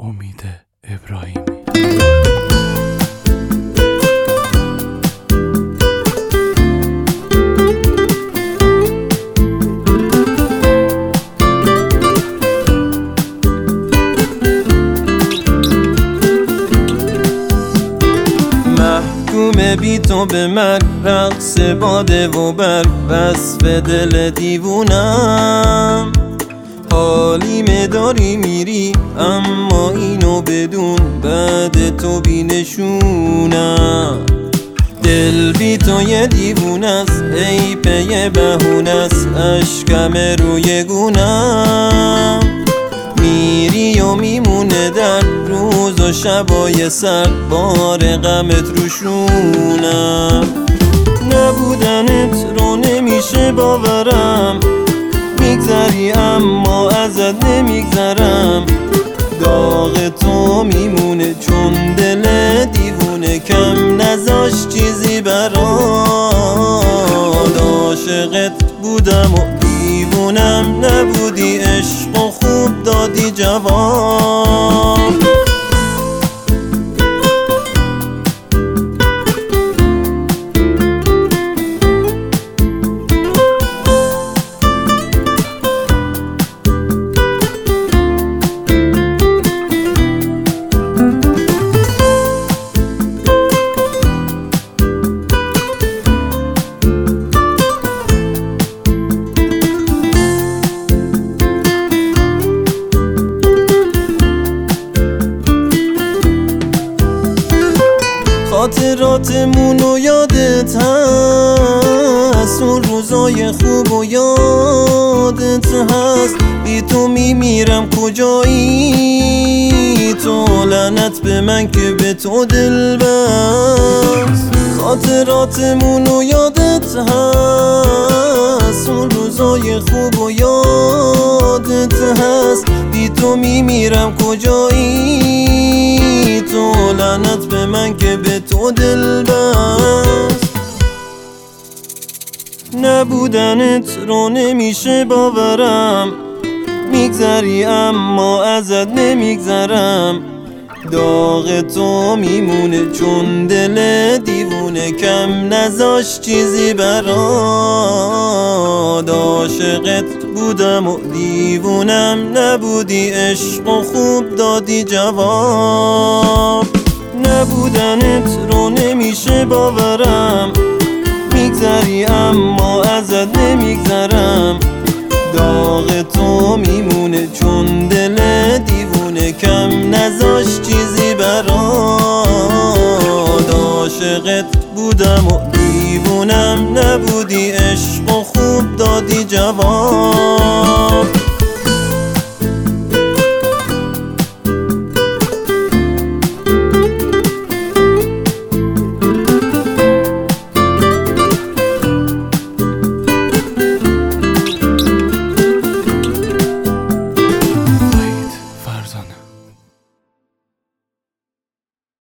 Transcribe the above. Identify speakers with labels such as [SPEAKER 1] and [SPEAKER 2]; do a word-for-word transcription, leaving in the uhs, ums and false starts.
[SPEAKER 1] امید ابراهیمی.
[SPEAKER 2] محکوم بی تو به مرگ، رقص باده و برگ، وصف دل دیوونم. حالیمه داری میری اما اینو بدون، بعد تو بی نشونم. دل بی تو یه دیوونه است، ای پی بهونه است، اشکم روی گونم. میری و میمونه در روز و شبای سر، بار غمت روشونم. نبودنت رو نمیشه باورم، میگذری اما ازت نمیگذرم. داغ تو میمونه چون دل دیوونه، کم نذاش چیزی برات. عاشقت بودم و دیوونم نبودی، عشق و خوب دادی جواب. خاطراتمون و یادت هست، اون روزای خوب و یادت هست. بی تو میمیرم کجایی تو، لعنت به من که به تو دل بست. خاطراتمون و یادت هست، اون روزای خوب و یادت هست. بی تو میمیرم کجایی تو، لعنت به من که به تو دل بست. نبودنت رو نمیشه باورم، میگذری اما ازت نمیگذرم. داغ تو میمونه چون دل دیوونه، کم نذاش چیزی برات. عاشقت بودم و دیوونم نبودی، عشق و خوب دادی جواب. نبودنت رو نمیشه باورم، میگذری اما ازت نمیگذرم. داغ تو میمونه چون دل دیوونه، کم نذاش چیزی برات. عاشقت بودم و دیوونم نبودی، عشق و خوب دادی جواب.